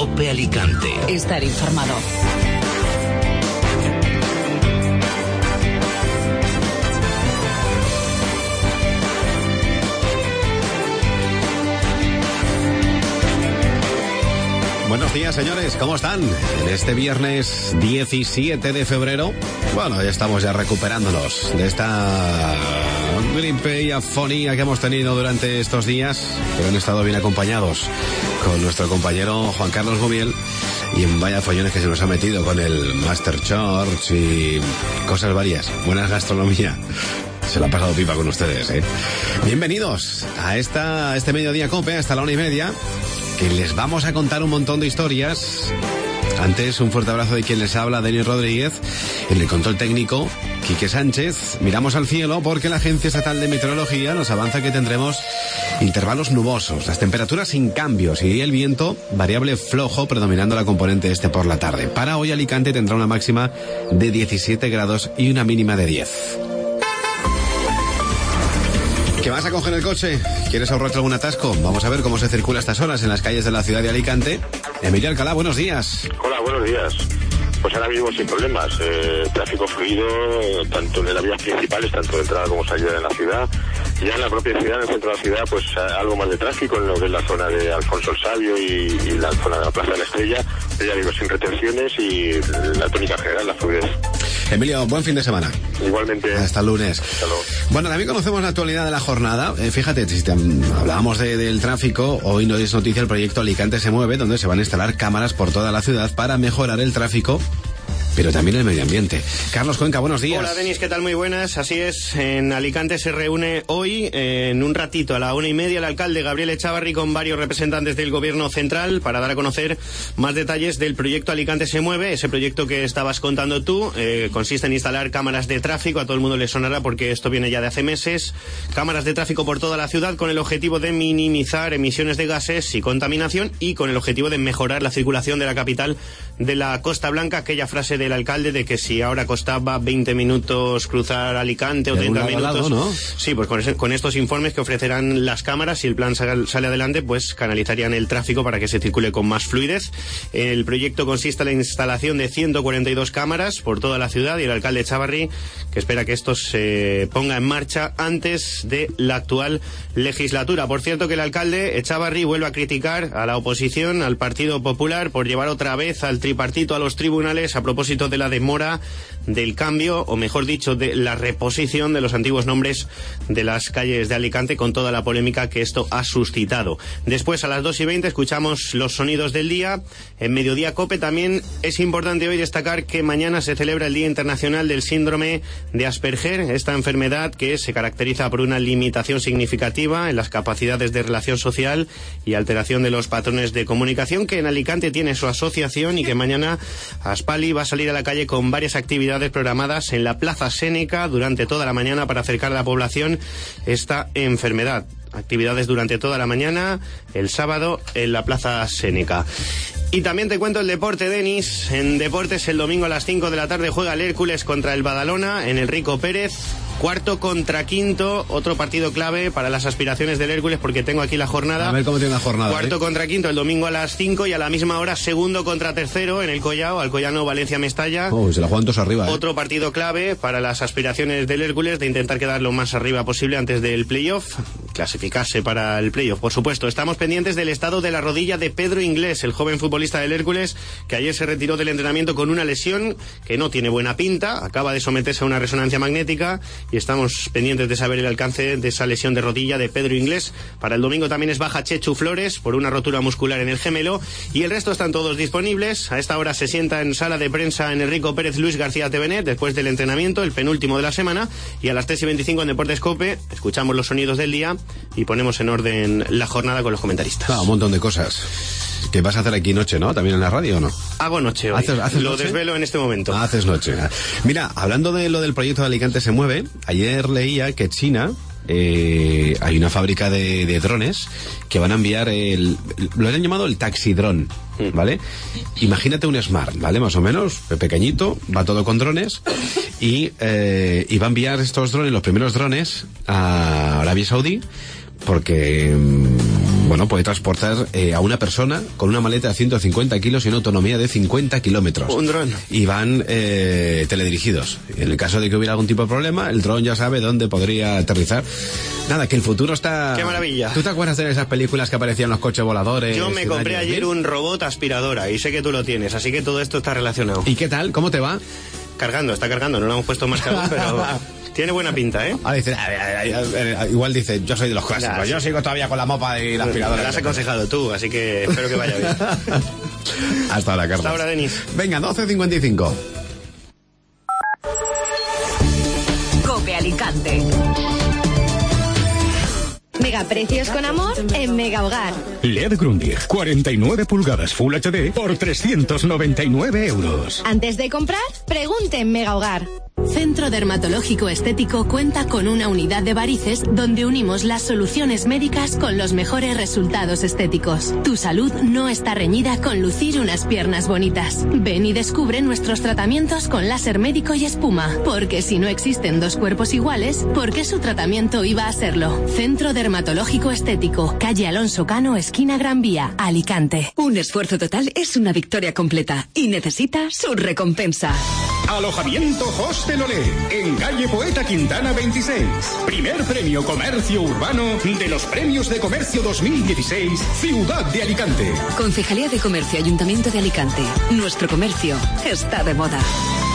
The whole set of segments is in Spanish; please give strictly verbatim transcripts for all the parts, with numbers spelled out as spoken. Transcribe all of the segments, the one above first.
COPE Alicante. Estar informado. Buenos días, señores, ¿cómo están? En este viernes diecisiete de febrero, bueno, ya estamos ya recuperándonos de esta gripe y afonía que hemos tenido durante estos días, pero han estado bien acompañados con nuestro compañero Juan Carlos Gumiel, y en vaya follones que se nos ha metido con el Master Church y cosas varias, buena gastronomía. Se la ha pasado pipa con ustedes, ¿eh? Bienvenidos a esta, a este mediodía COPE, hasta la una y media, que les vamos a contar un montón de historias. Antes, un fuerte abrazo de quien les habla, Denis Rodríguez. En el control técnico, Quique Sánchez. Miramos al cielo porque la Agencia Estatal de Meteorología nos avanza que tendremos intervalos nubosos, las temperaturas sin cambios y el viento variable flojo predominando la componente este por la tarde. Para hoy Alicante tendrá una máxima de diecisiete grados y una mínima de diez. ¿Qué vas a coger el coche? ¿Quieres ahorrarte algún atasco? Vamos a ver cómo se circula a estas horas en las calles de la ciudad de Alicante. Emilio Alcalá, buenos días. Hola, buenos días. Pues ahora mismo sin problemas. Eh, tráfico fluido, tanto en las vías principales, tanto de entrada como salida de la ciudad. Ya en la propia ciudad, en el centro de la ciudad, pues algo más de tráfico en lo que es la zona de Alfonso el Sabio y, y la zona de la Plaza de la Estrella. Pero ya digo, sin retenciones y la tónica general, la fluidez. Emilio, buen fin de semana. Igualmente. Hasta el lunes. Hasta luego. Bueno, también conocemos la actualidad de la jornada. Eh, fíjate, si te, hablábamos de, del tráfico, hoy no es noticia el proyecto Alicante se mueve, donde se van a instalar cámaras por toda la ciudad para mejorar el tráfico, pero también el medio ambiente. Carlos Cuenca, buenos días. Hola, Denis, ¿qué tal? Muy buenas. Así es, en Alicante se reúne hoy, eh, en un ratito, a la una y media, el alcalde Gabriel Echavarri con varios representantes del gobierno central para dar a conocer más detalles del proyecto Alicante se mueve, ese proyecto que estabas contando tú. Eh, consiste en instalar cámaras de tráfico, a todo el mundo le sonará porque esto viene ya de hace meses, cámaras de tráfico por toda la ciudad con el objetivo de minimizar emisiones de gases y contaminación y con el objetivo de mejorar la circulación de la capital de la Costa Blanca. Aquella frase del alcalde de que si ahora costaba veinte minutos cruzar Alicante o treinta minutos, lado, ¿no? Sí, pues con, ese, con estos informes que ofrecerán las cámaras, si el plan sale, sale adelante, pues canalizarían el tráfico para que se circule con más fluidez. El proyecto consiste en la instalación de ciento cuarenta y dos cámaras por toda la ciudad y el alcalde Echavarri que espera que esto se ponga en marcha antes de la actual legislatura. Por cierto, que el alcalde Echavarri vuelve a criticar a la oposición, al Partido Popular, por llevar otra vez al tripartito a los tribunales a propósito de la demora del cambio, o mejor dicho, de la reposición de los antiguos nombres de las calles de Alicante, con toda la polémica que esto ha suscitado. Después, a las dos y veinte, escuchamos los sonidos del día. En Mediodía COPE también es importante hoy destacar que mañana se celebra el Día Internacional del Síndrome de Asperger, esta enfermedad que se caracteriza por una limitación significativa en las capacidades de relación social y alteración de los patrones de comunicación, que en Alicante tiene su asociación y que mañana Aspali va a salir a la calle con varias actividades programadas en la Plaza Séneca durante toda la mañana para acercar a la población esta enfermedad. Actividades durante toda la mañana, el sábado, en la Plaza Séneca. Y también te cuento el deporte, Denis. En deportes, el domingo a las cinco de la tarde juega el Hércules contra el Badalona en el Rico Pérez. Cuarto contra quinto, otro partido clave para las aspiraciones del Hércules, porque tengo aquí la jornada. A ver cómo tiene la jornada. Cuarto ¿eh? contra quinto el domingo a las cinco y a la misma hora segundo contra tercero en el Collao, Alcoyano Valencia-Mestalla. Oh, se la juegan todos arriba. ¿eh? Otro partido clave para las aspiraciones del Hércules de intentar quedar lo más arriba posible antes del playoff, clasificarse para el playoff, por supuesto. Estamos pendientes del estado de la rodilla de Pedro Inglés, el joven futbolista del Hércules, que ayer se retiró del entrenamiento con una lesión que no tiene buena pinta, acaba de someterse a una resonancia magnética y estamos pendientes de saber el alcance de esa lesión de rodilla de Pedro Inglés. Para el domingo también es baja Chechu Flores por una rotura muscular en el gemelo y el resto están todos disponibles. A esta hora se sienta en sala de prensa en Enrico Pérez Luis García Tevenet después del entrenamiento, el penúltimo de la semana, y a las tres y veinticinco en Deportes COPE escuchamos los sonidos del día y ponemos en orden la jornada con los comentaristas. Ah, un montón de cosas. ¿Qué vas a hacer aquí noche, no? ¿También en la radio o no? Hago noche hoy. ¿Haces, haces lo noche? desvelo en este momento. Ah, haces noche. Mira, hablando de lo del proyecto de Alicante se mueve, ayer leía que China, eh, hay una fábrica de, de drones que van a enviar el, lo han llamado el taxidrón, ¿vale? Imagínate un Smart, ¿vale? Más o menos, pequeñito, va todo con drones y, eh, y va a enviar estos drones, los primeros drones, a Arabia Saudí, porque... bueno, puede transportar eh, a una persona con una maleta de ciento cincuenta kilos y una autonomía de cincuenta kilómetros. Un dron. Y van eh, teledirigidos. En el caso de que hubiera algún tipo de problema, el dron ya sabe dónde podría aterrizar. Nada, que el futuro está... ¡Qué maravilla! ¿Tú te acuerdas de esas películas que aparecían los coches voladores? Yo me compré ayer un robot aspiradora y sé que tú lo tienes, así que todo esto está relacionado. ¿Y qué tal? ¿Cómo te va? Cargando, está cargando, no lo hemos puesto más caro, pero tiene buena pinta, ¿eh? Ah, dice, igual dice, yo soy de los clásicos, ya, yo sigo todavía con la mopa y la aspiradora. Me la has aconsejado tú, así que espero que vaya bien. Hasta ahora, Carlos. Hasta ahora, Denis. Venga, doce cincuenta y cinco. COPE Alicante. Megaprecios con amor en Mega Hogar. L E D Grundig, cuarenta y nueve pulgadas Full H D por trescientos noventa y nueve euros. Antes de comprar, pregunte en Mega Hogar. Centro Dermatológico Estético cuenta con una unidad de varices donde unimos las soluciones médicas con los mejores resultados estéticos. Tu salud no está reñida con lucir unas piernas bonitas. Ven y descubre nuestros tratamientos con láser médico y espuma, porque si no existen dos cuerpos iguales, ¿por qué su tratamiento iba a serlo? Centro Dermatológico Estético, calle Alonso Cano, esquina Gran Vía, Alicante. Un esfuerzo total es una victoria completa y necesita su recompensa. Alojamiento Hostel Olé, en calle Poeta Quintana veintiséis. Primer premio Comercio Urbano de los Premios de Comercio dos mil dieciséis, Ciudad de Alicante. Concejalía de Comercio, Ayuntamiento de Alicante. Nuestro comercio está de moda.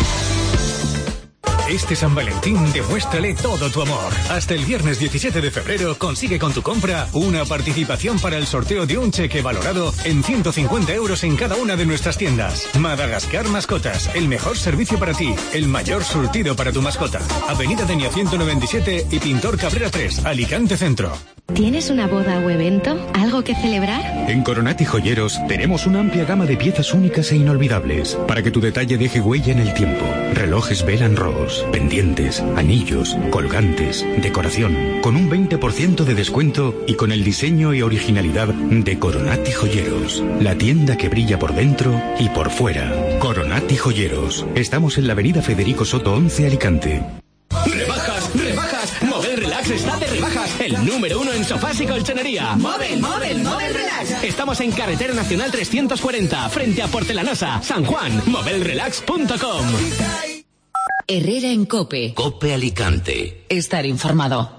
Este San Valentín demuéstrale todo tu amor. Hasta el viernes diecisiete de febrero consigue con tu compra una participación para el sorteo de un cheque valorado en ciento cincuenta euros en cada una de nuestras tiendas. Madagascar Mascotas, el mejor servicio para ti, el mayor surtido para tu mascota. Avenida Denia ciento noventa y siete y Pintor Cabrera tres, Alicante Centro. ¿Tienes una boda o evento? ¿Algo que celebrar? En Coronati Joyeros tenemos una amplia gama de piezas únicas e inolvidables para que tu detalle deje huella en el tiempo. Relojes Bell Rose, pendientes, anillos, colgantes, decoración, con un veinte por ciento de descuento y con el diseño y originalidad de Coronati Joyeros, la tienda que brilla por dentro y por fuera. Coronati Joyeros. Estamos en la avenida Federico Soto once, Alicante. ¡Rebajas, rebajas! Movel Relax está de rebajas. El número uno en sofás y colchonería. ¡Movel, Movel, Movel Relax! Estamos en Carretera Nacional trescientos cuarenta, frente a Porcelanosa, San Juan. movel relax punto com. Herrera en COPE. COPE Alicante. Estar informado.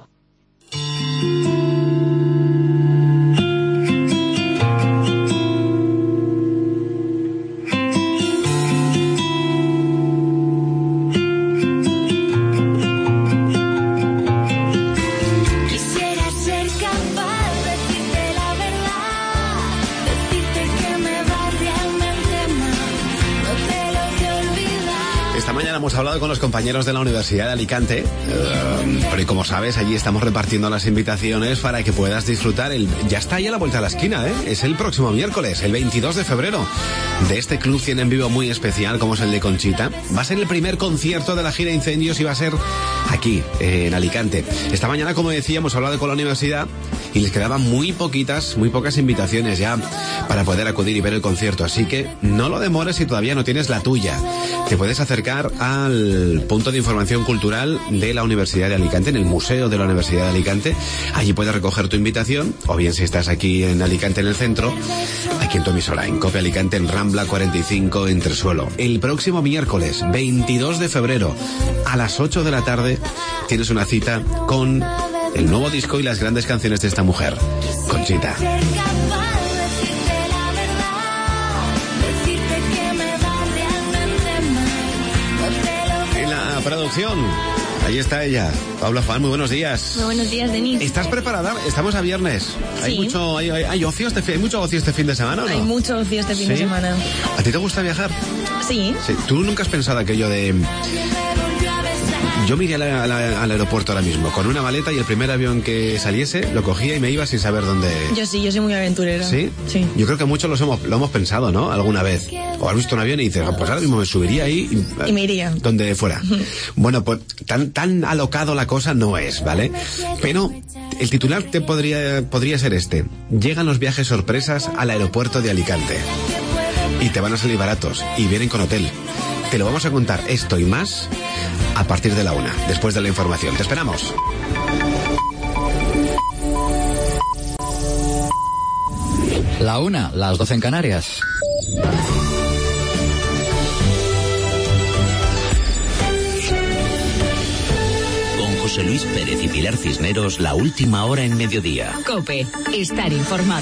Hemos hablado con los compañeros de la Universidad de Alicante, uh, pero como sabes, allí estamos repartiendo las invitaciones para que puedas disfrutar. El, ya está ahí a la vuelta de la esquina, ¿eh? Es el próximo miércoles, el veintidós de febrero, de este Club cien en vivo muy especial como es el de Conchita. Va a ser el primer concierto de la gira Incendios y va a ser aquí, eh, en Alicante. Esta mañana, como decía, hemos hablado con la universidad y les quedaban muy poquitas, muy pocas invitaciones ya para poder acudir y ver el concierto. Así que no lo demores si todavía no tienes la tuya. Te puedes acercar al punto de información cultural de la Universidad de Alicante, en el Museo de la Universidad de Alicante. Allí puedes recoger tu invitación, o bien si estás aquí en Alicante, en el centro, aquí en tu emisora, en COPE Alicante, en Rambla cuarenta y cinco, Entresuelo. El próximo miércoles, veintidós de febrero, a las ocho de la tarde, tienes una cita con el nuevo disco y las grandes canciones de esta mujer, Conchita. En la producción, ahí está ella, Paula Fan. Muy buenos días. Muy buenos días, Denis. ¿Estás preparada? Estamos a viernes. ¿Hay Sí. mucho, hay, hay, hay ocio este, hay mucho ocio este fin de semana o no? Hay mucho ocio este fin ¿Sí? de semana. ¿A ti te gusta viajar? Sí. Sí. ¿Tú nunca has pensado aquello de... Yo me iría a la- a la- al aeropuerto ahora mismo con una maleta y el primer avión que saliese lo cogía y me iba sin saber dónde... Yo sí, yo soy muy aventurera. ¿Sí? Sí. Yo creo que muchos los hemos, lo hemos pensado, ¿no? Alguna vez. O has visto un avión y dices, "Ah, pues ahora mismo me subiría ahí y, Y me iría. donde fuera". Bueno, pues tan, tan alocado la cosa no es, ¿vale? Pero el titular te podría, podría ser este. Llegan los viajes sorpresas al aeropuerto de Alicante. Y te van a salir baratos. Y vienen con hotel. Te lo vamos a contar esto y más a partir de la una, después de la información. Te esperamos. La una, las doce en Canarias. Con José Luis Pérez y Pilar Cisneros, la última hora en mediodía. COPE, estar informado.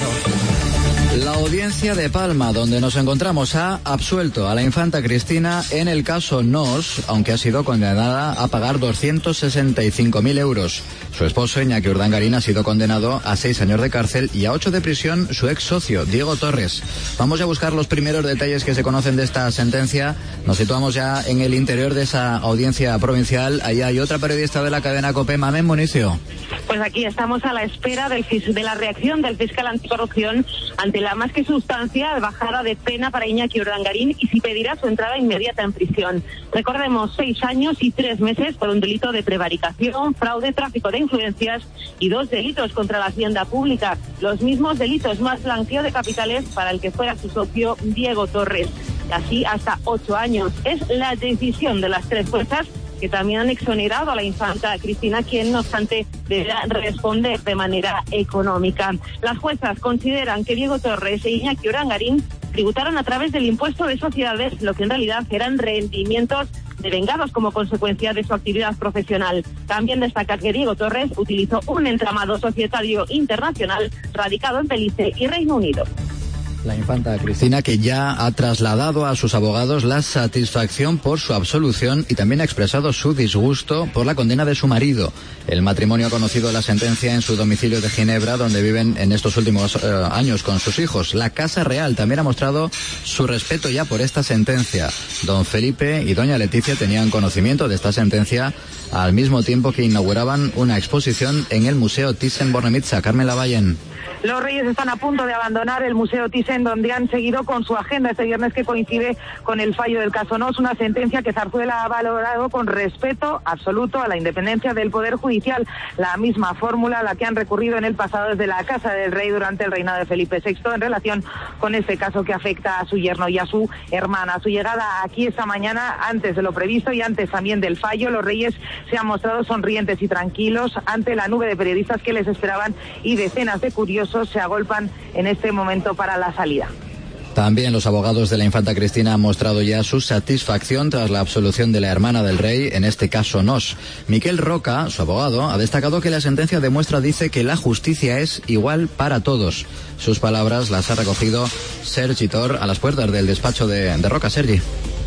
La audiencia de Palma, donde nos encontramos, ha absuelto a la infanta Cristina en el caso Nos, aunque ha sido condenada a pagar doscientos sesenta y cinco mil euros. Su esposo, Iñaki Urdangarín, ha sido condenado a seis años de cárcel y a ocho de prisión su ex socio, Diego Torres. Vamos a buscar los primeros detalles que se conocen de esta sentencia. Nos situamos ya en el interior de esa audiencia provincial. Ahí hay otra periodista de la cadena COPE, Mamen Municio. Pues aquí estamos a la espera del, de la reacción del fiscal anticorrupción ante la más que sustancial bajada de pena para Iñaki Urdangarín y si pedirá su entrada inmediata en prisión. Recordemos, seis años y tres meses por un delito de prevaricación, fraude, tráfico de influencias y dos delitos contra la hacienda pública. Los mismos delitos más blanqueo de capitales para el que fuera su socio Diego Torres. Así hasta ocho años. Es la decisión de las tres fuerzas que también han exonerado a la infanta Cristina, quien no obstante deberá responder de manera económica. Las juezas consideran que Diego Torres e Iñaki Urdangarín tributaron a través del impuesto de sociedades, lo que en realidad eran rendimientos devengados como consecuencia de su actividad profesional. También destaca que Diego Torres utilizó un entramado societario internacional radicado en Belice y Reino Unido. La infanta Cristina, que ya ha trasladado a sus abogados la satisfacción por su absolución y también ha expresado su disgusto por la condena de su marido. El matrimonio ha conocido la sentencia en su domicilio de Ginebra, donde viven en estos últimos eh, años con sus hijos. La Casa Real también ha mostrado su respeto ya por esta sentencia. Don Felipe y doña Leticia tenían conocimiento de esta sentencia al mismo tiempo que inauguraban una exposición en el Museo Thyssen-Bornemisza. Carmen Lavallen. Los Reyes están a punto de abandonar el Museo Thyssen, donde han seguido con su agenda este viernes, que coincide con el fallo del caso Nos, una sentencia que Zarzuela ha valorado con respeto absoluto a la independencia del Poder Judicial, la misma fórmula a la que han recurrido en el pasado desde la Casa del Rey durante el reinado de Felipe sexto en relación con este caso que afecta a su yerno y a su hermana. Su llegada aquí esta mañana, antes de lo previsto y antes también del fallo, los Reyes se han mostrado sonrientes y tranquilos ante la nube de periodistas que les esperaban y decenas de curiosos se agolpan en este momento para la salida. También los abogados de la infanta Cristina han mostrado ya su satisfacción tras la absolución de la hermana del rey, en este caso Nos. Miquel Roca, su abogado, ha destacado que la sentencia demuestra, dice, que la justicia es igual para todos. Sus palabras las ha recogido Sergi Tor a las puertas del despacho de, de Roca. Sergi.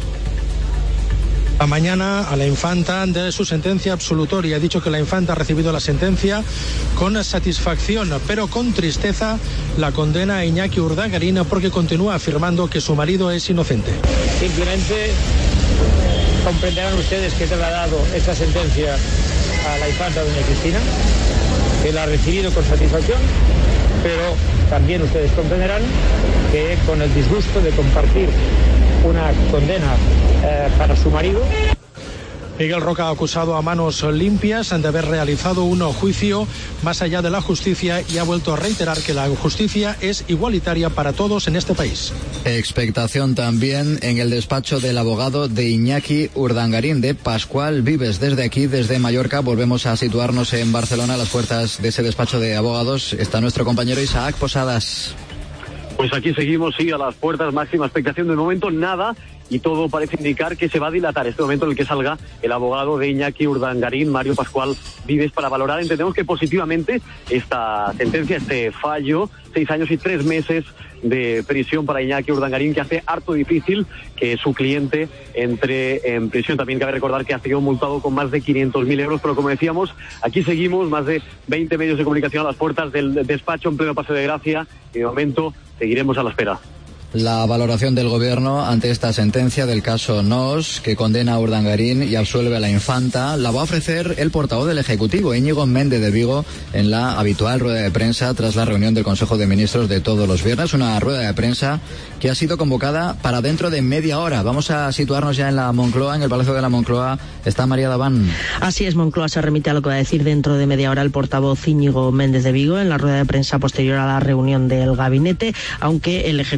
La mañana a la infanta de su sentencia absolutoria. Ha dicho que la infanta ha recibido la sentencia con satisfacción, pero con tristeza la condena a Iñaki Urdangarín porque continúa afirmando que su marido es inocente. Simplemente comprenderán ustedes que he trasladado esta sentencia a la infanta doña Cristina, que la ha recibido con satisfacción, pero también ustedes comprenderán que con el disgusto de compartir una condena eh, para su marido. Miguel Roca ha acusado a manos limpias de haber realizado un juicio más allá de la justicia y ha vuelto a reiterar que la justicia es igualitaria para todos en este país. Expectación también en el despacho del abogado de Iñaki Urdangarín, de Pascual Vives. Desde aquí, desde Mallorca, volvemos a situarnos en Barcelona. A las puertas de ese despacho de abogados está nuestro compañero Isaac Posadas. Pues aquí seguimos, sí, a las puertas, máxima expectación. De momento nada, y todo parece indicar que se va a dilatar este momento en el que salga el abogado de Iñaki Urdangarín, Mario Pascual Vives, para valorar, entendemos que positivamente, esta sentencia, este fallo, seis años y tres meses de prisión para Iñaki Urdangarín, que hace harto difícil que su cliente entre en prisión. También cabe recordar que ha sido multado con más de quinientos mil euros, pero como decíamos, aquí seguimos, más de veinte medios de comunicación a las puertas del despacho en pleno Paseo de Gracia, y de momento seguiremos a la espera. La valoración del gobierno ante esta sentencia del caso Nos, que condena a Urdangarín y absuelve a la infanta, la va a ofrecer el portavoz del Ejecutivo, Íñigo Méndez de Vigo, en la habitual rueda de prensa tras la reunión del Consejo de Ministros de todos los viernes. Una rueda de prensa que ha sido convocada para dentro de media hora. Vamos a situarnos ya en la Moncloa, en el Palacio de la Moncloa. Está María Daván. Así es, Moncloa se remite a lo que va a decir dentro de media hora el portavoz Íñigo Méndez de Vigo en la rueda de prensa posterior a la reunión del gabinete, aunque el Ejecutivo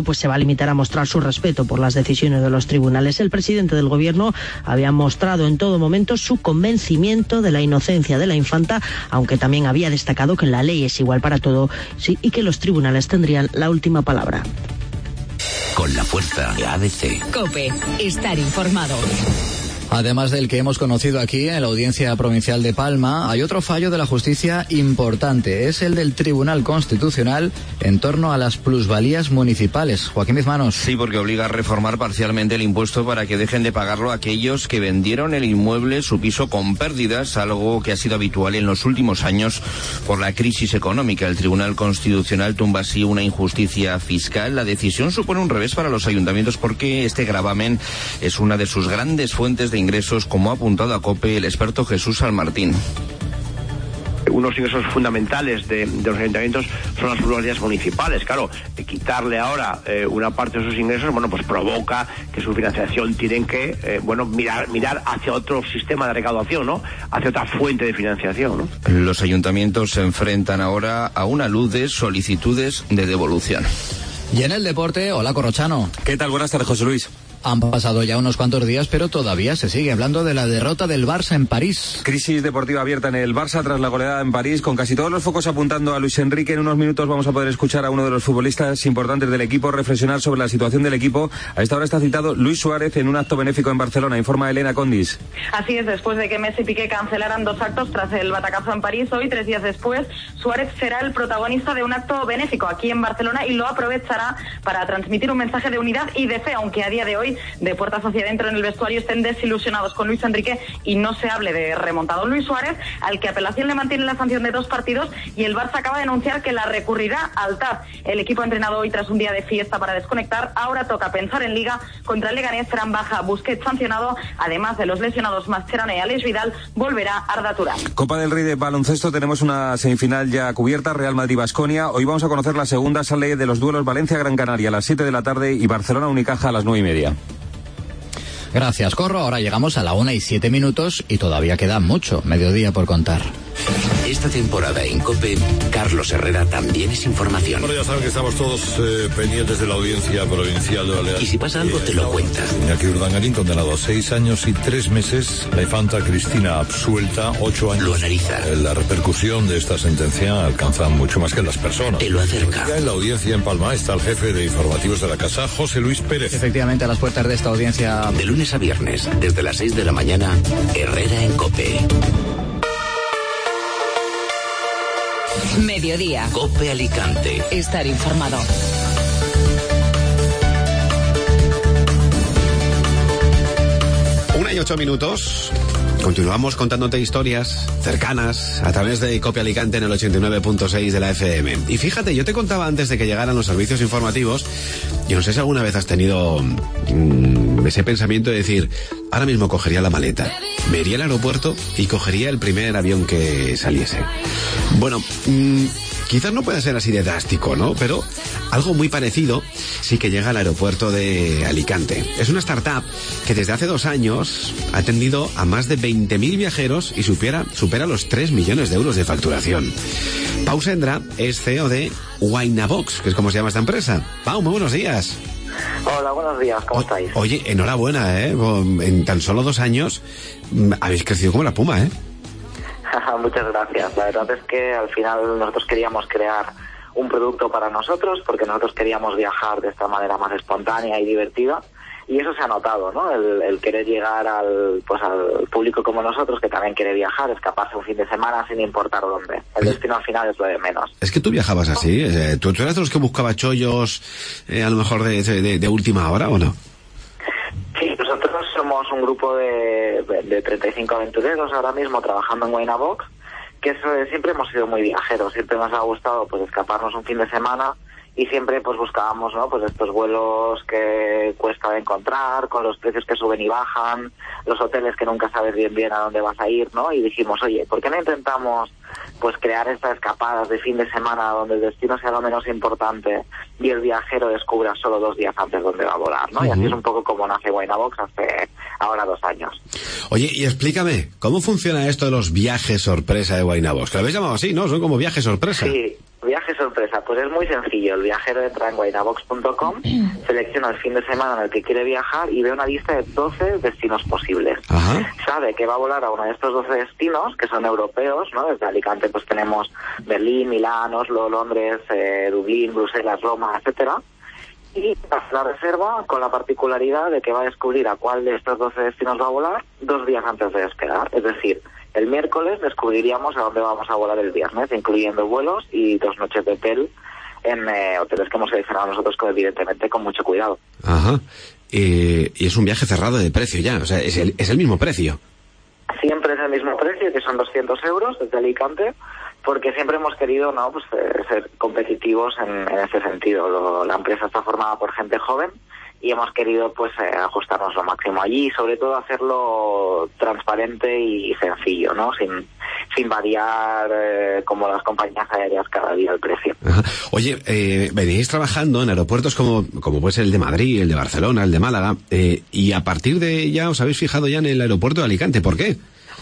pues se va a limitar a mostrar su respeto por las decisiones de los tribunales. El presidente del gobierno había mostrado en todo momento su convencimiento de la inocencia de la infanta, aunque también había destacado que la ley es igual para todo, sí, y que los tribunales tendrían la última palabra. Con la fuerza de A D C. COPE. Estar informado. Además del que hemos conocido aquí en la Audiencia Provincial de Palma, hay otro fallo de la justicia importante. Es el del Tribunal Constitucional en torno a las plusvalías municipales. Joaquín Bizmanos. Sí, porque obliga a reformar parcialmente el impuesto para que dejen de pagarlo aquellos que vendieron el inmueble, su piso, con pérdidas, algo que ha sido habitual en los últimos años por la crisis económica. El Tribunal Constitucional tumba así una injusticia fiscal. La decisión supone un revés para los ayuntamientos porque este gravamen es una de sus grandes fuentes de ingresos, como ha apuntado a COPE el experto Jesús Salmartín. Unos ingresos fundamentales de, de los ayuntamientos son las plusvalías municipales. Claro, quitarle ahora eh, una parte de sus ingresos, bueno, pues provoca que su financiación tienen que, eh, bueno, mirar mirar hacia otro sistema de recaudación, ¿no? Hacia otra fuente de financiación, ¿no? Los ayuntamientos se enfrentan ahora a una luz de solicitudes de devolución. Y en el deporte, hola Corrochano. ¿Qué tal? Buenas tardes, José Luis. Han pasado ya unos cuantos días, pero todavía se sigue hablando de la derrota del Barça en París. Crisis deportiva abierta en el Barça tras la goleada en París, con casi todos los focos apuntando a Luis Enrique. En unos minutos vamos a poder escuchar a uno de los futbolistas importantes del equipo reflexionar sobre la situación del equipo. A esta hora está citado Luis Suárez en un acto benéfico en Barcelona, informa Elena Condis. Así es, después de que Messi y Piqué cancelaran dos actos tras el batacazo en París, hoy, tres días después, Suárez será el protagonista de un acto benéfico aquí en Barcelona y lo aprovechará para transmitir un mensaje de unidad y de fe, aunque a día de hoy, de puertas hacia adentro en el vestuario, estén desilusionados con Luis Enrique y no se hable de remontado. Luis Suárez, al que apelación le mantiene la sanción de dos partidos, y el Barça acaba de anunciar que la recurrirá al T A F. El equipo ha entrenado hoy tras un día de fiesta para desconectar. Ahora toca pensar en Liga. Contra el Leganés serán baja Busquets sancionado, además de los lesionados Mascherano y Alex Vidal, volverá Arda Turán. Copa del Rey de baloncesto, tenemos una semifinal ya cubierta, Real Madrid-Baskonia. Hoy vamos a conocer la segunda, sale de los duelos Valencia-Gran Canaria a las siete de la tarde y Barcelona-Unicaja a las nueve y media. Gracias, Corro. Ahora llegamos a la una y siete minutos y todavía queda mucho, mediodía por contar. Esta temporada en COPE, Carlos Herrera también es información. Bueno, ya saben que estamos todos eh, pendientes de la Audiencia Provincial de Baleares. Y si pasa algo, te lo cuenta. Iñaki Urdangarín, condenado a seis años y tres meses. La infanta Cristina absuelta, ocho años. Lo analiza. La repercusión de esta sentencia alcanza mucho más que las personas. Te lo acerca. Ya en la audiencia en Palma está el jefe de informativos de la casa, José Luis Pérez. Efectivamente, a las puertas de esta audiencia. De lunes a viernes, desde las seis de la mañana, Herrera en COPE. Mediodía. COPE Alicante. Estar informado. Una y ocho minutos. Continuamos contándote historias cercanas a través de COPE Alicante en el ochenta y nueve punto seis de la F M. Y fíjate, yo te contaba antes de que llegaran los servicios informativos, y no sé si alguna vez has tenido mmm, ese pensamiento de decir, ahora mismo cogería la maleta, me iría al aeropuerto y cogería el primer avión que saliese. Bueno, mmm, quizás no pueda ser así de drástico, ¿no? Pero algo muy parecido sí que llega al aeropuerto de Alicante. Es una startup que desde hace dos años ha atendido a más de veinte mil viajeros y supera, supera los tres millones de euros de facturación. Pau Sendra es C E O de Waynabox, que es como se llama esta empresa. Pau, muy buenos días. Hola, buenos días, ¿cómo o, estáis? Oye, enhorabuena, ¿eh? En tan solo dos años habéis crecido como la puma, ¿eh? Muchas gracias. La verdad es que al final nosotros queríamos crear un producto para nosotros porque nosotros queríamos viajar de esta manera más espontánea y divertida, y eso se ha notado, ¿no? El, el querer llegar al pues al público como nosotros, que también quiere viajar, escaparse un fin de semana sin importar dónde. El destino al final es lo de menos. Es que tú viajabas así, eh, ¿tú, tú eras de los que buscaba chollos eh, a lo mejor de, de, de última hora o no? Sí, nosotros somos un grupo de, de, de treinta y cinco aventureros ahora mismo trabajando en Waynabox, que eso, siempre hemos sido muy viajeros, siempre nos ha gustado pues escaparnos un fin de semana y siempre pues buscábamos, ¿no? Pues estos vuelos que cuesta de encontrar, con los precios que suben y bajan, los hoteles que nunca sabes bien bien a dónde vas a ir, ¿no? Y dijimos, oye, ¿por qué no intentamos pues crear estas escapadas de fin de semana donde el destino sea lo menos importante y el viajero descubra solo dos días antes dónde va a volar, ¿no? Uh-huh. Y así es un poco como nace Waynabox hace ahora dos años. Oye, y explícame, ¿cómo funciona esto de los viajes sorpresa de Waynabox? Que lo habéis llamado así, ¿no? Son como viajes sorpresa. Sí, viaje sorpresa sorpresa? Pues es muy sencillo. El viajero entra en winabox punto com, selecciona el fin de semana en el que quiere viajar y ve una lista de doce destinos posibles. Ajá. Sabe que va a volar a uno de estos doce destinos, que son europeos, ¿no? Desde Alicante pues tenemos Berlín, Milán, Oslo, Londres, eh, Dublín, Bruselas, Roma, etcétera. Y hace la reserva con la particularidad de que va a descubrir a cuál de estos doce destinos va a volar dos días antes de despegar. Es decir, el miércoles descubriríamos a dónde vamos a volar el viernes, incluyendo vuelos y dos noches de hotel en eh, hoteles que hemos seleccionado nosotros, con, evidentemente con mucho cuidado. Ajá. Eh, y es un viaje cerrado de precio ya, o sea, es el, es el mismo precio. Siempre es el mismo precio, que son doscientos euros desde Alicante, porque siempre hemos querido, no, pues eh, ser competitivos en, en ese sentido. Lo, la empresa está formada por gente joven y hemos querido pues eh, ajustarnos lo máximo allí y sobre todo hacerlo transparente y sencillo, ¿no? Sin sin variar eh, como las compañías aéreas cada día el precio. Ajá. Oye, eh, venís trabajando en aeropuertos como, como puede ser el de Madrid, el de Barcelona, el de Málaga, eh, y a partir de ya os habéis fijado ya en el aeropuerto de Alicante. ¿Por qué?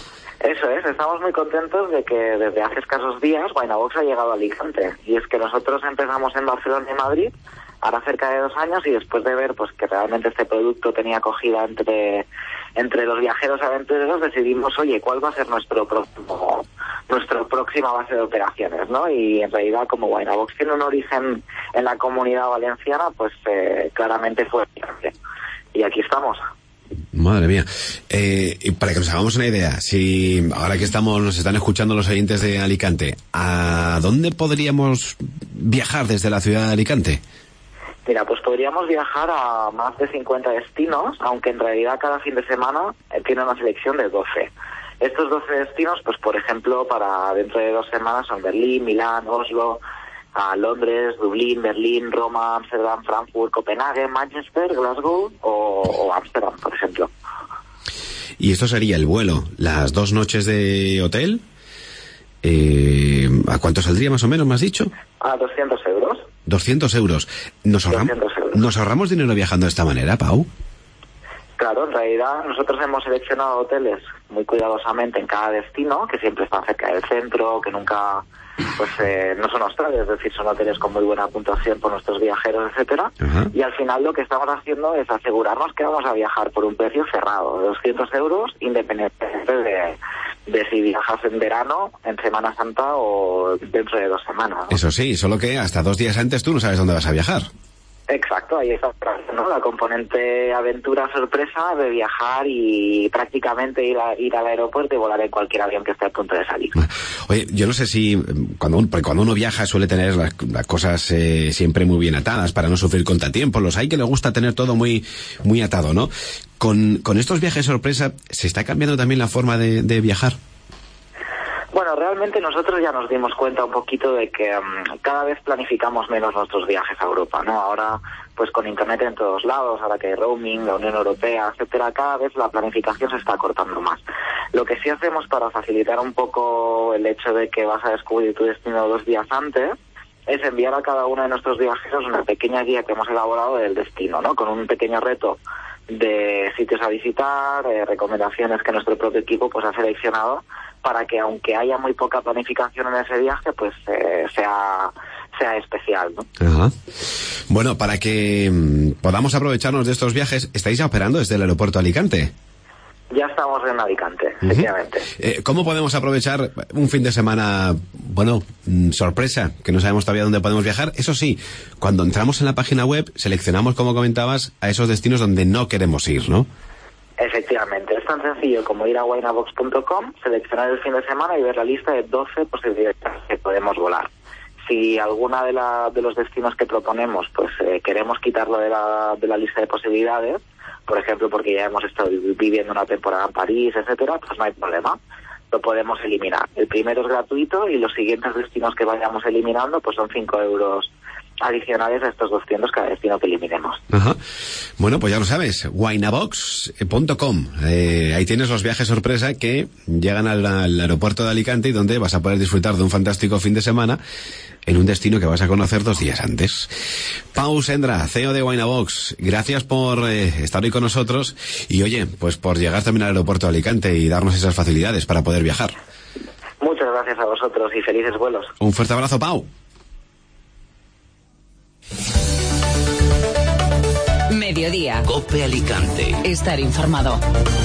Eso es, estamos muy contentos de que desde hace escasos días Winabox ha llegado a Alicante. Y es que nosotros empezamos en Barcelona y Madrid, ahora cerca de dos años, y después de ver pues que realmente este producto tenía acogida entre entre los viajeros aventureros, decidimos, oye, ¿cuál va a ser nuestro próximo, nuestra próxima base de operaciones, ¿no? Y en realidad, como Winabox tiene un origen en la Comunidad Valenciana, pues eh, claramente fue Alicante. Y aquí estamos. Madre mía. Eh, y para que nos hagamos una idea, si ahora que estamos, nos están escuchando los oyentes de Alicante, ¿a dónde podríamos viajar desde la ciudad de Alicante? Mira, pues podríamos viajar a más de cincuenta destinos, aunque en realidad cada fin de semana eh, tiene una selección de doce. Estos doce destinos, pues por ejemplo, para dentro de dos semanas son Berlín, Milán, Oslo, a Londres, Dublín, Berlín, Roma, Ámsterdam, Frankfurt, Copenhague, Manchester, Glasgow o Ámsterdam, por ejemplo. Y esto sería el vuelo, las dos noches de hotel. Eh, ¿A cuánto saldría más o menos, me has dicho? A doscientos euros. doscientos euros. ¿Nos ahorramos, doscientos euros. ¿Nos ahorramos dinero viajando de esta manera, Pau? Claro, en realidad nosotros hemos seleccionado hoteles muy cuidadosamente en cada destino, que siempre están cerca del centro, que nunca, pues eh, no son hostales, es decir, son hoteles con muy buena puntuación por nuestros viajeros, etcétera. Uh-huh. Y al final lo que estamos haciendo es asegurarnos que vamos a viajar por un precio cerrado, de doscientos euros, independientemente de, de si viajas en verano, en Semana Santa o dentro de dos semanas, ¿no? Eso sí, solo que hasta dos días antes tú no sabes dónde vas a viajar. Exacto, ahí está, ¿no? La componente aventura sorpresa de viajar y prácticamente ir, a, ir al aeropuerto y volar en cualquier avión que esté a punto de salir. Oye, yo no sé si cuando, un, cuando uno viaja suele tener las, las cosas eh, siempre muy bien atadas para no sufrir contratiempos. Los hay que les gusta tener todo muy muy atado, ¿no? Con, con estos viajes sorpresa, ¿se está cambiando también la forma de, de viajar? Bueno, realmente nosotros ya nos dimos cuenta un poquito de que um, cada vez planificamos menos nuestros viajes a Europa, ¿no? Ahora, pues con internet en todos lados, ahora que hay roaming, la Unión Europea, etcétera, cada vez la planificación se está acortando más. Lo que sí hacemos para facilitar un poco el hecho de que vas a descubrir tu destino dos días antes es enviar a cada uno de nuestros viajeros una pequeña guía que hemos elaborado del destino, ¿no? Con un pequeño reto de sitios a visitar, eh, recomendaciones que nuestro propio equipo pues ha seleccionado para que aunque haya muy poca planificación en ese viaje, pues eh, sea sea especial, ¿no? Ajá. Bueno, para que mmm, podamos aprovecharnos de estos viajes, ¿estáis ya operando desde el aeropuerto de Alicante? Ya estamos en Alicante, uh-huh. efectivamente. Eh, ¿Cómo podemos aprovechar un fin de semana, bueno, mmm, sorpresa, que no sabemos todavía dónde podemos viajar? Eso sí, cuando entramos en la página web, seleccionamos, como comentabas, a esos destinos donde no queremos ir, ¿no? Efectivamente, es tan sencillo como ir a winabox punto com, seleccionar el fin de semana y ver la lista de doce posibilidades que podemos volar. Si alguna de, la, de los destinos que proponemos, pues eh, queremos quitarlo de la, de la lista de posibilidades, por ejemplo, porque ya hemos estado viviendo una temporada en París, etcétera, pues no hay problema, lo podemos eliminar. El primero es gratuito y los siguientes destinos que vayamos eliminando, pues son cinco euros adicionales a estos doscientos cada destino que eliminemos. Ajá. Bueno, pues ya lo sabes, winabox punto com. Eh, ahí tienes los viajes sorpresa que llegan al, al aeropuerto de Alicante y donde vas a poder disfrutar de un fantástico fin de semana en un destino que vas a conocer dos días antes. Pau Sendra, C E O de Winabox, gracias por eh, estar hoy con nosotros y, oye, pues por llegar también al aeropuerto de Alicante y darnos esas facilidades para poder viajar. Muchas gracias a vosotros y felices vuelos. Un fuerte abrazo, Pau. mediodía. COPE Alicante. Estar informado.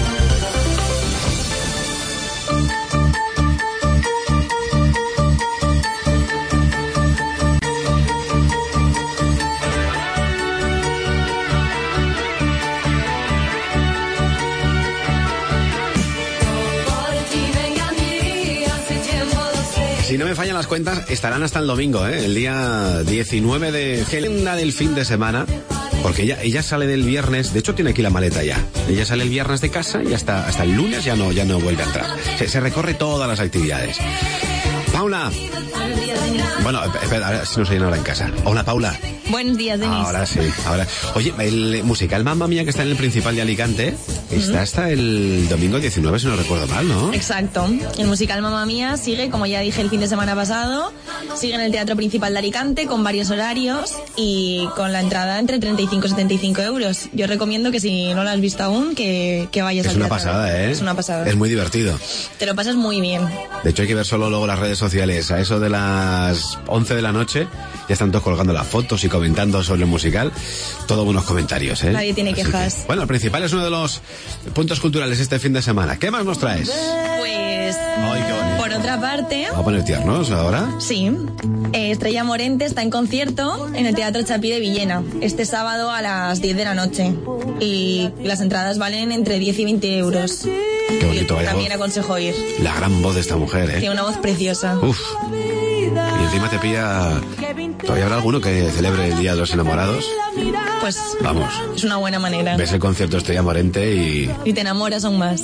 Si no me fallan las cuentas, estarán hasta el domingo, ¿eh? El día diecinueve de agenda del fin de semana. Porque ella, ella sale del viernes, de hecho tiene aquí la maleta ya. Ella sale el viernes de casa y hasta, hasta el lunes ya no, ya no vuelve a entrar. Se, se recorre todas las actividades. Paula. Bueno, espera, a ver si nos oyen ahora en casa. Hola, Paula. Buenos días, Denis. Ahora sí, ahora. Oye, el musical Mamma Mía que está en el Principal de Alicante está uh-huh. hasta el domingo diecinueve, si no recuerdo mal, ¿no? Exacto. El musical Mamma Mía sigue, como ya dije el fin de semana pasado, sigue en el Teatro Principal de Alicante con varios horarios y con la entrada entre treinta y cinco y setenta y cinco euros. Yo recomiendo que si no lo has visto aún, que, que vayas al teatro. Es una pasada, ¿eh? Es una pasada. Es muy divertido. Te lo pasas muy bien. De hecho, hay que ver solo luego las redes sociales. A eso de las once de la noche ya están todos colgando las fotos y comentando sobre el musical. Todos buenos comentarios, ¿eh? Nadie tiene Así quejas. Que, bueno, el Principal es uno de los puntos culturales este fin de semana. ¿Qué más nos traes? Pues... Ay, qué bonito. Por otra parte... ¿Vamos a poner tiernos ahora? Sí. Eh, Estrella Morente está en concierto en el Teatro Chapí de Villena este sábado a las diez de la noche. Y las entradas valen entre diez y veinte euros. Qué bonito, vaya También voz. aconsejo ir. La gran voz de esta mujer, ¿eh? Tiene una voz preciosa. Uf. Y encima te pilla... ¿Todavía habrá alguno que celebre el Día de los Enamorados? Pues... Vamos. Es una buena manera. Ves el concierto de Estrella Morente y... Y te enamoras aún más.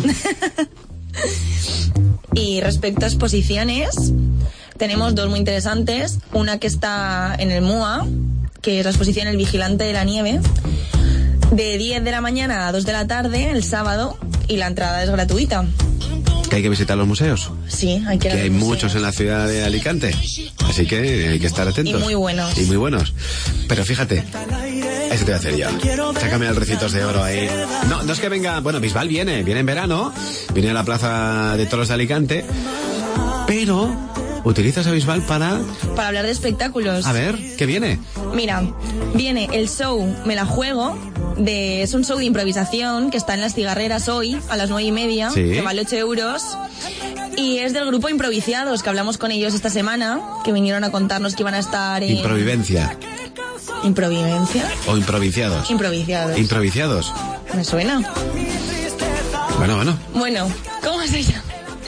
Y respecto a exposiciones, tenemos dos muy interesantes. Una que está en el M U A, que es la exposición El Vigilante de la Nieve, de diez de la mañana a dos de la tarde, el sábado, y la entrada es gratuita. ¿Que hay que visitar los museos? Sí, hay que ir a Que hay los muchos museos. en la ciudad de Alicante. Así que hay que estar atentos. Y muy buenos. Y muy buenos. Pero fíjate, eso te voy a hacer yo. Sácame el Recitos de Oro ahí. No, no es que venga... Bueno, Bisbal viene, viene en verano. Viene a la Plaza de Toros de Alicante. Pero utilizas a Bisbal para... Para hablar de espectáculos. A ver, ¿qué viene? Mira, viene el show Me la juego. De, es un show de improvisación que está en Las Cigarreras hoy a las nueve y media, sí. Que vale ocho euros y es del grupo Improviciados, que hablamos con ellos esta semana, que vinieron a contarnos que iban a estar en... Improvivencia. ¿Improvivencia? O improviciados. Improviciados. Improviciados. Me suena. Bueno, bueno. Bueno, ¿cómo se llama?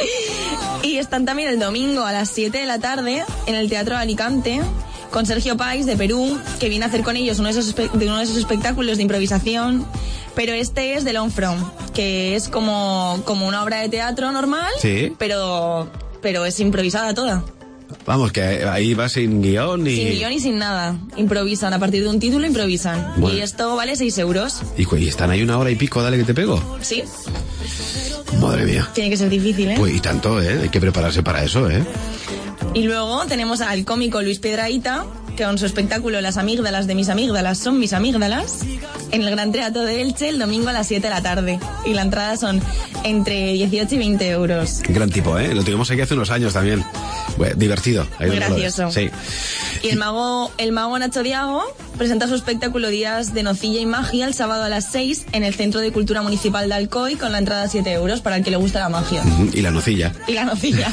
Y están también el domingo a las siete de la tarde en el Teatro de Alicante con Sergio Pais de Perú, que viene a hacer con ellos uno de esos, espe- de uno de esos espectáculos de improvisación, pero este es de On From, que es como, como una obra de teatro normal, sí. pero, pero es improvisada toda. Vamos, que ahí va sin guión y... Sin guión y sin nada. Improvisan, a partir de un título improvisan. Bueno. Y esto vale seis euros. Y, cu- y están ahí una hora y pico, dale que te pego. Sí. Madre mía. Tiene que ser difícil, ¿eh? Pues y tanto, ¿eh? Hay que prepararse para eso, ¿eh? Y luego tenemos al cómico Luis Piedrahita, que con su espectáculo Las amígdalas de mis amígdalas son mis amígdalas, en el Gran Teatro de Elche el domingo a las siete de la tarde. Y la entrada son entre dieciocho y veinte euros. Gran tipo, ¿eh? Lo tuvimos aquí hace unos años también. Bueno, divertido. Ahí Muy los valores. gracioso. Sí. Y el mago, el mago Nacho Diago presenta su espectáculo Días de Nocilla y Magia el sábado a las seis en el Centro de Cultura Municipal de Alcoy con la entrada a siete euros para el que le gusta la magia. Uh-huh. Y la nocilla. Y la nocilla.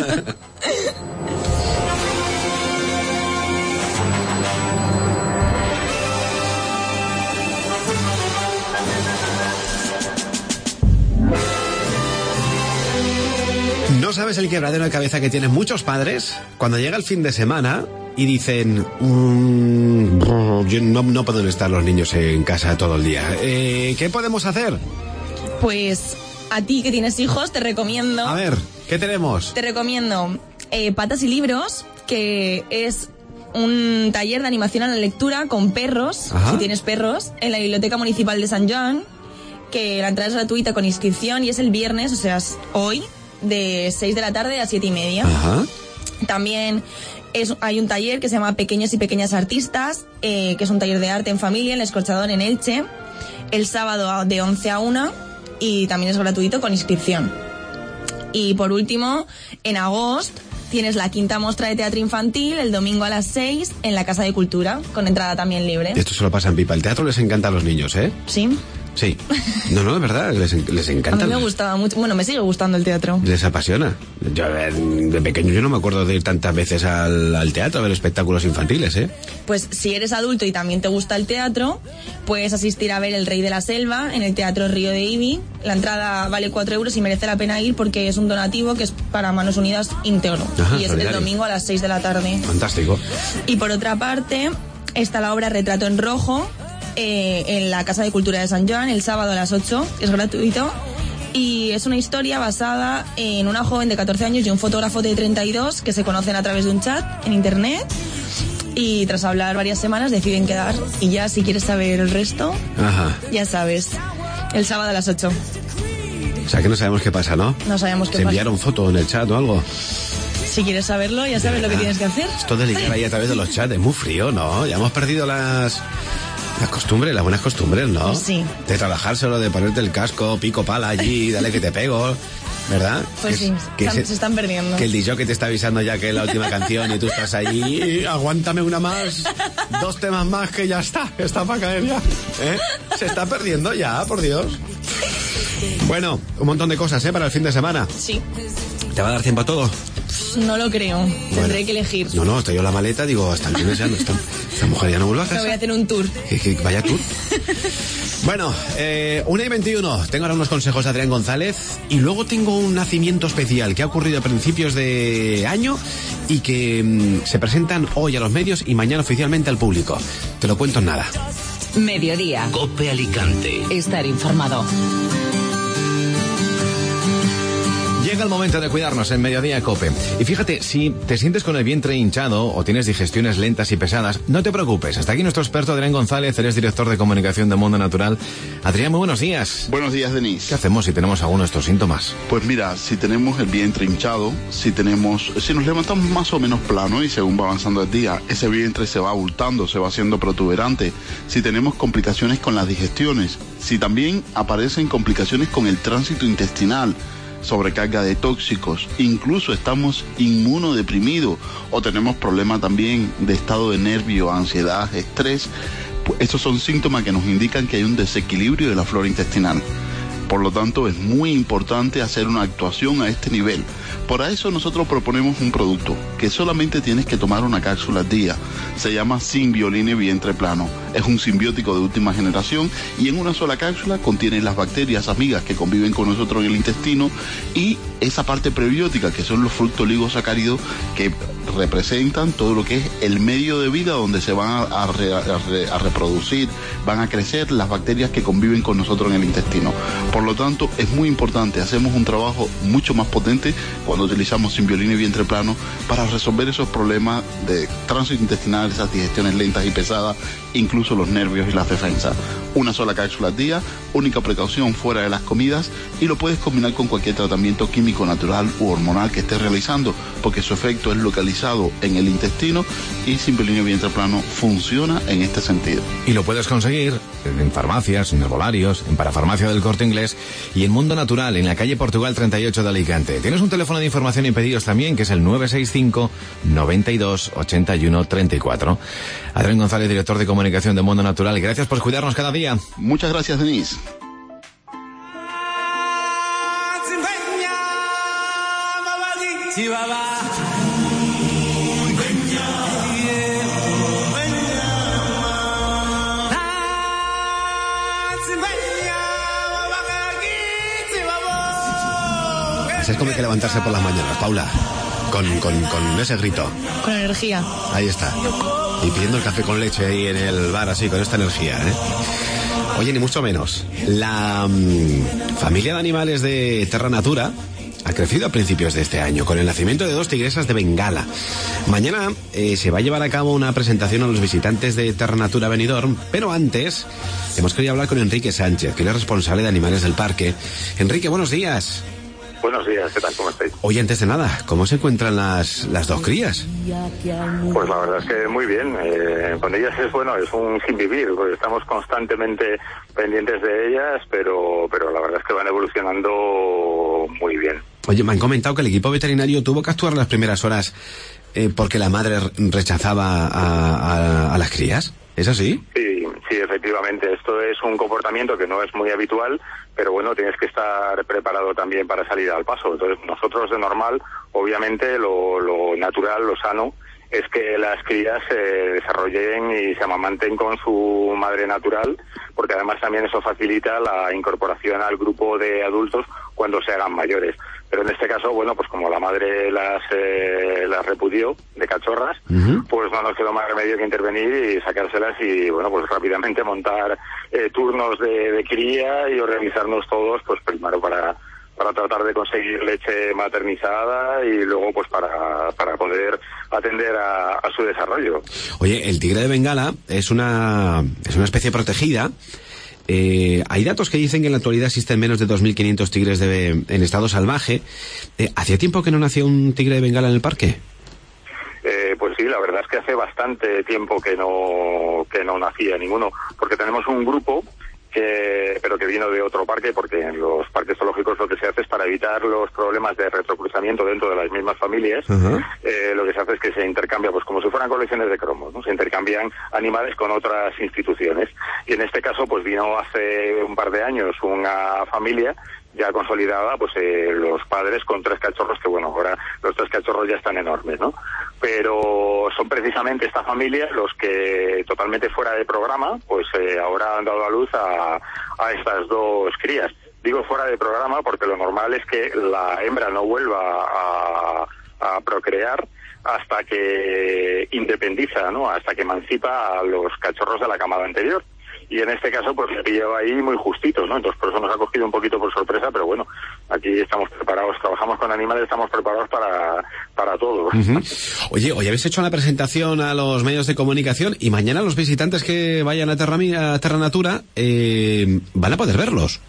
¿No sabes el quebradero de cabeza que tienen muchos padres cuando llega el fin de semana y dicen mmm, yo no, no pueden estar los niños en casa todo el día? Eh, ¿Qué podemos hacer? Pues a ti que tienes hijos te recomiendo... A ver, ¿qué tenemos? Te recomiendo eh, Patas y Libros, que es un taller de animación a la lectura con perros, Ajá. si tienes perros, en la Biblioteca Municipal de San Joan, que la entrada es gratuita con inscripción y es el viernes, o sea, es hoy, de seis de la tarde a siete y media. Ajá. También es, hay un taller que se llama Pequeños y Pequeñas Artistas, eh, que es un taller de arte en familia en el Escorchador en Elche, el sábado de once a una, y también es gratuito con inscripción. Y por último, en agosto tienes la quinta muestra de teatro infantil el domingo a las seis en la Casa de Cultura, con entrada también libre. Esto se lo pasan pipa. El teatro les encanta a los niños, ¿eh? Sí. Sí. No, no, es verdad, les, les encanta. A mí me gustaba mucho. Bueno, me sigue gustando el teatro. Les apasiona. Yo de pequeño yo no me acuerdo de ir tantas veces al, al teatro a ver espectáculos infantiles, ¿eh? Pues si eres adulto y también te gusta el teatro, puedes asistir a ver El Rey de la Selva en el Teatro Río de Ibi. La entrada vale cuatro euros y merece la pena ir porque es un donativo que es para Manos Unidas íntegro. Ajá, y es solidario. el domingo a las seis de la tarde. Fantástico. Y por otra parte, está la obra Retrato en Rojo, eh, en la Casa de Cultura de San Joan, el sábado a las ocho, es gratuito. Y es una historia basada en una joven de catorce años y un fotógrafo de treinta y dos que se conocen a través de un chat en internet. Y tras hablar varias semanas deciden quedar. Y ya, si quieres saber el resto, Ajá. ya sabes, el sábado a las ocho. O sea que no sabemos qué pasa, ¿no? No sabemos qué ¿Se pasa. enviaron foto en el chat o algo? Si quieres saberlo, ya sabes lo que tienes que hacer. Esto de ligar ahí a través de los chats es muy frío, ¿no? Ya hemos perdido las... Las costumbres, las buenas costumbres, ¿no? Sí. De trabajar solo, de ponerte el casco, pico pala allí, dale que te pego, ¿verdad? Pues que, sí, que están- se, se están perdiendo. que el D J que te está avisando ya que es la última canción y tú estás allí, aguántame una más, dos temas más que ya está, está para caer ya. ¿Eh? Se está perdiendo ya, por Dios. Bueno, un montón de cosas, ¿eh? Para el fin de semana. Sí. ¿Te va a dar tiempo a todo? No lo creo. Tendré que elegir. No, no, estoy yo en la maleta, digo, hasta el viernes ya no está. Esta mujer ya no vuelve a Me casa. voy a hacer un tour. Que, que vaya tú. Bueno, eh, una y veintiuno. Tengo ahora unos consejos de Adrián González y luego tengo un nacimiento especial que ha ocurrido a principios de año y que mm, se presentan hoy a los medios y mañana oficialmente al público. Te lo cuento en nada. Mediodía. Cope Alicante. Estar informado. Llega el momento de cuidarnos en Mediodía Cope. Y fíjate, si te sientes con el vientre hinchado o tienes digestiones lentas y pesadas, no te preocupes. Hasta aquí nuestro experto Adrián González, eres director de comunicación de Mundo Natural. Adrián, muy buenos días. Buenos días, Denise. ¿Qué hacemos si tenemos alguno de estos síntomas? Pues mira, si tenemos el vientre hinchado, si tenemos, si nos levantamos más o menos plano y según va avanzando el día, ese vientre se va abultando, se va haciendo protuberante, si tenemos complicaciones con las digestiones, si también aparecen complicaciones con el tránsito intestinal, sobrecarga de tóxicos, incluso estamos inmunodeprimidos o tenemos problemas también de estado de nervio, ansiedad, estrés, pues estos son síntomas que nos indican que hay un desequilibrio de la flora intestinal. Por lo tanto, es muy importante hacer una actuación a este nivel. Por eso nosotros proponemos un producto que solamente tienes que tomar una cápsula al día. Se llama Symbioline Vientre Plano. Es un simbiótico de última generación y en una sola cápsula contiene las bacterias amigas que conviven con nosotros en el intestino y esa parte prebiótica que son los fructoligosacáridos que representan todo lo que es el medio de vida donde se van a, a, re, a, re, a reproducir, van a crecer las bacterias que conviven con nosotros en el intestino. Por lo tanto, es muy importante, hacemos un trabajo mucho más potente cuando utilizamos Symbioline Vientre Plano para resolver esos problemas de tránsito intestinal, esas digestiones lentas y pesadas, incluso los nervios y las defensas. Una sola cápsula al día, única precaución fuera de las comidas y lo puedes combinar con cualquier tratamiento químico natural u hormonal que estés realizando porque su efecto es localizado en el intestino y Symbioline Vientre Plano funciona en este sentido. Y lo puedes conseguir en farmacias, en herbolarios, en Parafarmacia del Corte Inglés y en Mundo Natural, en la calle Portugal treinta y ocho de Alicante. Tienes un teléfono de información y pedidos también, que es el nueve seis cinco, noventa y dos, ochenta y uno, treinta y cuatro. Adrián González, director de comunicación de Mundo Natural. Gracias por cuidarnos cada día. Muchas gracias, Denise. Así es como hay que levantarse por las mañanas, Paula, con, con, con ese grito. Con energía. Ahí está. Y pidiendo el café con leche ahí en el bar, así, con esta energía, ¿eh? Oye, ni mucho menos. La mmm, familia de animales de Terra Natura ha crecido a principios de este año con el nacimiento de dos tigresas de Bengala. Mañana eh, se va a llevar a cabo una presentación a los visitantes de Terra Natura Benidorm, pero antes hemos querido hablar con Enrique Sánchez, que es el responsable de animales del parque. Enrique, buenos días. Buenos días, ¿qué tal? ¿Cómo estáis? Oye, antes de nada, ¿cómo se encuentran las, las dos crías? Pues la verdad es que muy bien. Eh, con ellas es bueno, es un sin vivir, porque estamos constantemente pendientes de ellas, pero, pero la verdad es que van evolucionando muy bien. Oye, me han comentado que el equipo veterinario tuvo que actuar las primeras horas eh, porque la madre rechazaba a, a, a las crías. ¿Es así? Sí, sí, efectivamente. Esto es un comportamiento que no es muy habitual, pero bueno, tienes que estar preparado también para salir al paso. Entonces, nosotros de normal, obviamente, lo, lo natural, lo sano, es que las crías se desarrollen y se amamanten con su madre natural, porque además también eso facilita la incorporación al grupo de adultos cuando se hagan mayores. Pero en este caso, bueno, pues como la madre las eh, las repudió de cachorras, uh-huh. pues no nos quedó más remedio que intervenir y sacárselas y, bueno, pues rápidamente montar eh, turnos de, de cría y organizarnos todos, pues primero para... para tratar de conseguir leche maternizada y luego pues para, para poder atender a, a su desarrollo. Oye, el tigre de Bengala es una es una especie protegida. Eh, hay datos que dicen que en la actualidad existen menos de dos mil quinientos tigres de, en estado salvaje. Eh, ¿Hacía tiempo que no nacía un tigre de Bengala en el parque? Eh, pues sí, la verdad es que hace bastante tiempo que no que no nacía ninguno, porque tenemos un grupo que, pero que vino de otro parque, porque en los parques zoológicos lo que se hace es para evitar los problemas de retrocruzamiento dentro de las mismas familias. Uh-huh. eh, lo que se hace es que se intercambia, pues como si fueran colecciones de cromos, ¿no? Se intercambian animales con otras instituciones. Y en este caso, pues vino hace un par de años una familia ya consolidada, pues eh, los padres con tres cachorros, que bueno, ahora los tres cachorros ya están enormes, ¿no? Pero son precisamente esta familia los que totalmente fuera de programa, pues eh, ahora han dado a luz a, a estas dos crías. Digo fuera de programa porque lo normal es que la hembra no vuelva a, a procrear hasta que independiza, ¿no? Hasta que emancipa a los cachorros de la camada anterior. Y en este caso, pues se pilló ahí muy justito, ¿no? Entonces, por eso nos ha cogido un poquito por sorpresa, pero bueno, aquí estamos preparados, trabajamos con animales, estamos preparados para, para todo. Uh-huh. Oye, hoy habéis hecho una presentación a los medios de comunicación y mañana los visitantes que vayan a Terra, a Terra Natura eh, van a poder verlos.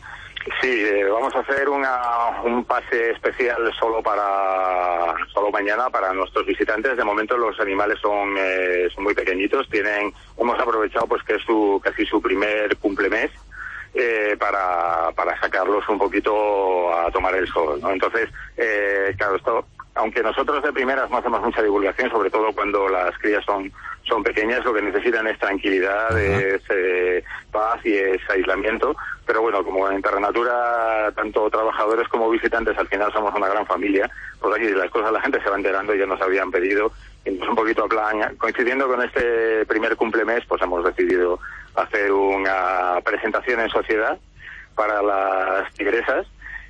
Sí, eh, vamos a hacer una, un pase especial solo para solo mañana para nuestros visitantes. De momento los animales son, eh, son muy pequeñitos. Tienen, hemos aprovechado pues que es su casi su primer cumplemes eh, para para sacarlos un poquito a tomar el sol, ¿no? Entonces, eh, claro, esto, aunque nosotros de primeras no hacemos mucha divulgación, sobre todo cuando las crías son son pequeñas, lo que necesitan es tranquilidad, uh-huh. es eh, paz y es aislamiento. Pero bueno, como en Terra Natura, tanto trabajadores como visitantes, al final somos una gran familia, pues aquí las cosas la gente se va enterando y ya nos habían pedido. Y pues un poquito a plan, coincidiendo con este primer cumplemes, pues hemos decidido hacer una presentación en sociedad para las tigresas.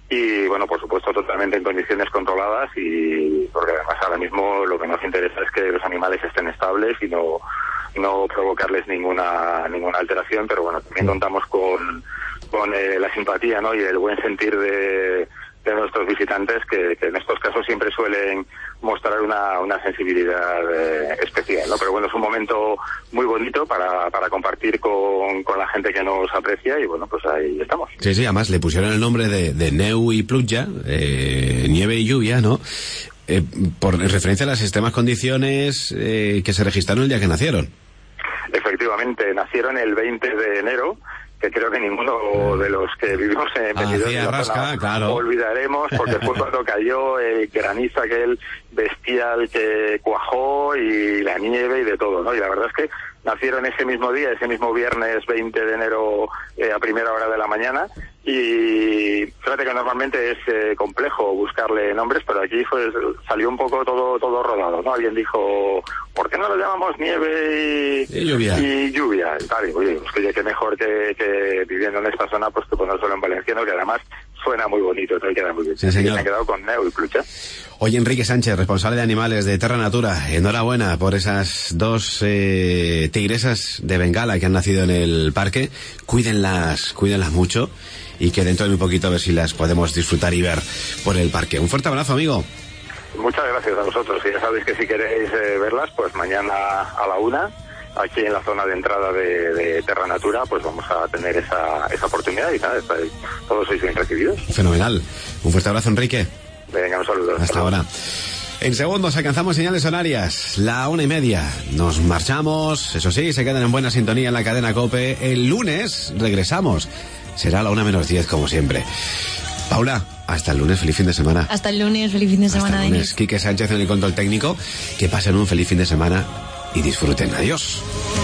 Y bueno, por supuesto, totalmente en condiciones controladas, y porque además ahora mismo lo que nos interesa es que los animales estén estables y no no provocarles ninguna ninguna alteración, pero bueno, también contamos con con eh, la simpatía, ¿no? Y el buen sentir de, de nuestros visitantes, que, que en estos casos siempre suelen mostrar una, una sensibilidad eh, especial, ¿no? Pero bueno, es un momento muy bonito para, para compartir con, con la gente que nos aprecia, y bueno, pues ahí estamos. Sí, sí, además le pusieron el nombre de, de Neu y Pluja, eh, nieve y lluvia, ¿no? Eh, por referencia a las extremas condiciones eh, que se registraron el día que nacieron. Efectivamente, nacieron el veinte de enero, que creo que ninguno de los que vivimos en Benidorm ah, la rasca, zona claro. olvidaremos, porque fue cuando cayó el granizo aquel bestial que cuajó, y la nieve y de todo, ¿no? Y la verdad es que nacieron ese mismo día, ese mismo viernes veinte de enero eh, a primera hora de la mañana, y fíjate que normalmente es eh, complejo buscarle nombres, pero aquí fue, salió un poco todo todo rodado, ¿no? Alguien dijo, ¿por qué no lo llamamos nieve y, y lluvia? Y lluvia, y tal, y oye, pues que, que mejor que, que viviendo en esta zona, pues que ponérselo en valenciano, que además suena muy bonito, ¿no? Y queda muy bien. Sí, señor. Me he quedado con Neu y Pluja. Oye, Enrique Sánchez, responsable de animales de Terra Natura, enhorabuena por esas dos eh, tigresas de Bengala que han nacido en el parque. Cuídenlas, cuídenlas mucho, y que dentro de muy poquito a ver si las podemos disfrutar y ver por el parque. Un fuerte abrazo, amigo. Muchas gracias a vosotros, y ya sabéis que si queréis eh, verlas, pues mañana a la una, aquí en la zona de entrada de, de Terra Natura, pues vamos a tener esa, esa oportunidad, y nada, estáis, todos sois bien recibidos. Fenomenal. Un fuerte abrazo, Enrique. Venga, un saludo. Hasta ahora. En segundos alcanzamos señales horarias, la una y media. Nos marchamos, eso sí, se quedan en buena sintonía en la cadena COPE. El lunes regresamos. Será la una menos diez, como siempre. Paula, hasta el lunes, feliz fin de semana. Hasta el lunes, feliz fin de semana, Denis. Quique Sánchez en el control técnico. Que pasen un feliz fin de semana y disfruten. Adiós.